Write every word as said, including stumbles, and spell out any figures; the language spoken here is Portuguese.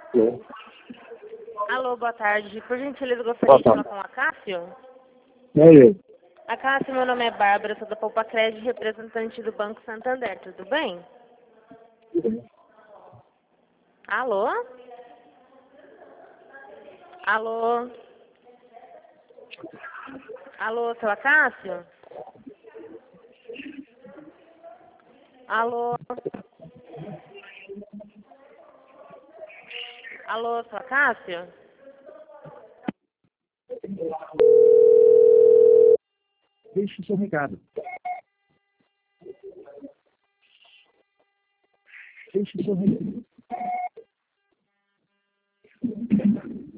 Alô, Alô, boa tarde. Por gentileza, eu gostaria Boa de falar tarde. com a Cássio. é eu. A Cássio, meu nome é Bárbara, sou da Poupa Crédito, representante do Banco Santander, tudo bem? Alô? Alô? Alô, seu Cássio? Alô? Alô, seu Cássio? Deixe o seu recado. Deixe o seu recado.